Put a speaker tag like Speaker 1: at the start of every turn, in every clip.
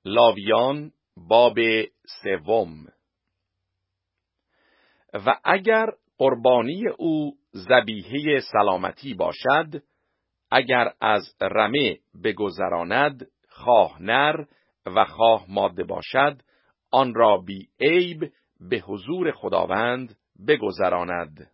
Speaker 1: لاویان باب 3. و اگر قربانی او ذبیحه سلامتی باشد، اگر از رمه بگذراند، خواه نر و خواه ماده باشد، آن را بی عیب به حضور خداوند بگذراند.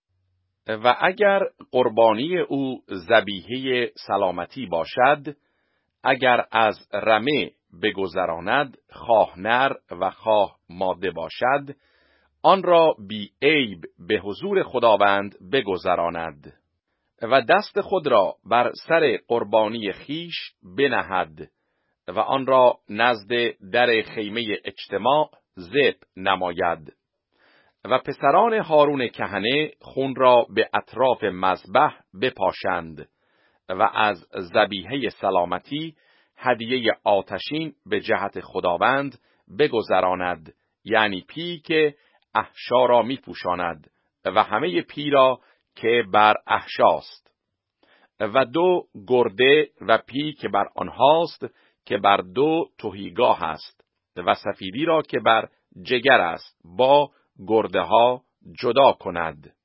Speaker 1: و اگر قربانی او ذبیحه سلامتی باشد، اگر از رمه بگذراند، خواه نر و خواه ماده باشد، آن را بی عیب به حضور خداوند بگذراند. و دست خود را بر سر قربانی خیش بنهد و آن را نزد در خیمه اجتماع ذبح نماید. و پسران هارون کهنه خون را به اطراف مذبح بپاشند و از ذبیحه سلامتی هدیه آتشین به جهت خداوند بگذراند، یعنی پی که احشا را می پوشاند و همه پی را که بر احشاست، و 2 گرده و پی که بر آنهاست که بر 2 تهیگاه است، و سفیدی را که بر جگر است با گرده ها جدا کند.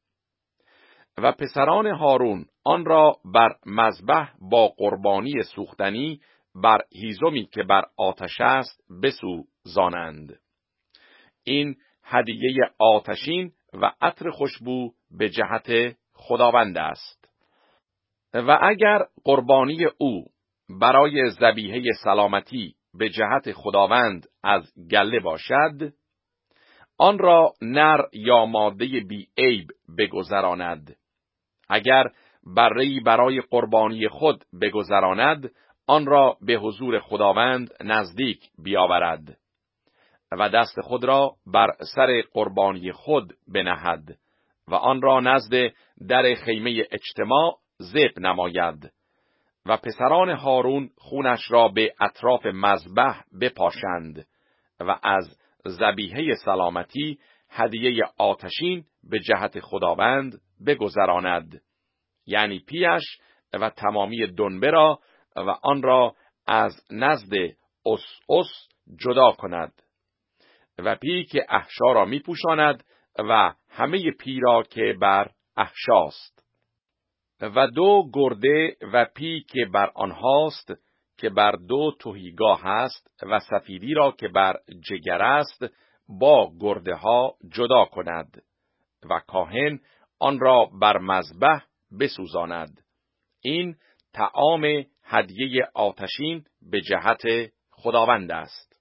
Speaker 1: و پسران هارون آن را بر مذبح با قربانی سوختنی بر هیزمی که بر آتش است بسوزانند. این هدیه آتشین و عطر خوشبو به جهت خداوند است. و اگر قربانی او برای ذبیحه سلامتی به جهت خداوند از گله باشد، آن را نر یا ماده بی عیب بگذراند. اگر بره‌ای برای قربانی خود بگذراند، آن را به حضور خداوند نزدیک بیاورد و دست خود را بر سر قربانی خود بنهد و آن را نزد در خیمه اجتماع ذبح نماید. و پسران هارون خونش را به اطراف مذبح بپاشند و از ذبیحه سلامتی هدیه آتشین به جهت خداوند بگذراند، یعنی پیش و تمامی دنبه را، و آن را از نزد اس جدا کند، و پی که احشا را می پوشاند و همه پی را که بر احشاست، و 2 گرده و پی که بر آنهاست که بر 2 تهیگاه است، و سفیدی را که بر جگر است با گرده ها جدا کند، و کاهن آن را بر مذبح بسوزاند. این طعام هدیه آتشین به جهت خداوند است.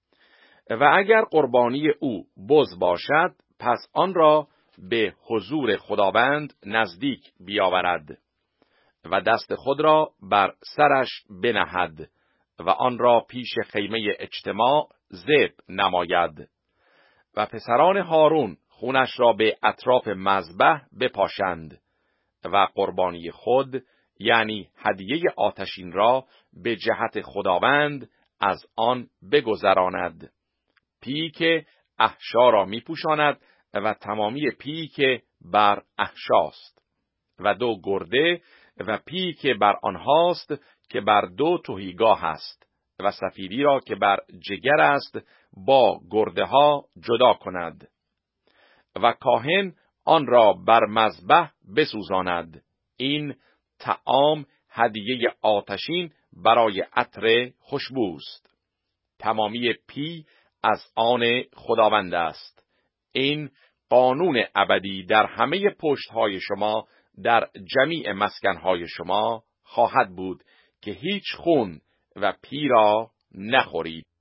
Speaker 1: و اگر قربانی او بز باشد، پس آن را به حضور خداوند نزدیک بیاورد و دست خود را بر سرش بنهد و آن را پیش خیمه اجتماع ذبح نماید. و پسران هارون خونش را به اطراف مذبح بپاشند و قربانی خود، یعنی هدیه آتشین را به جهت خداوند از آن بگذراند، پی که احشا را می پوشاند و تمامی پی که بر احشاست، و 2 گرده و پی که بر آنهاست که بر 2 تهیگاه است، و سفیدی را که بر جگر است با گرده ها جدا کند، و کاهن آن را بر مذبح بسوزاند. این طعام هدیه آتشین برای عطر خوشبوست. تمامی پی از آن خداوند است. این قانون ابدی در همه پشت‌های شما در جمیع مسکن‌های شما خواهد بود که هیچ خون و پی را نخورید.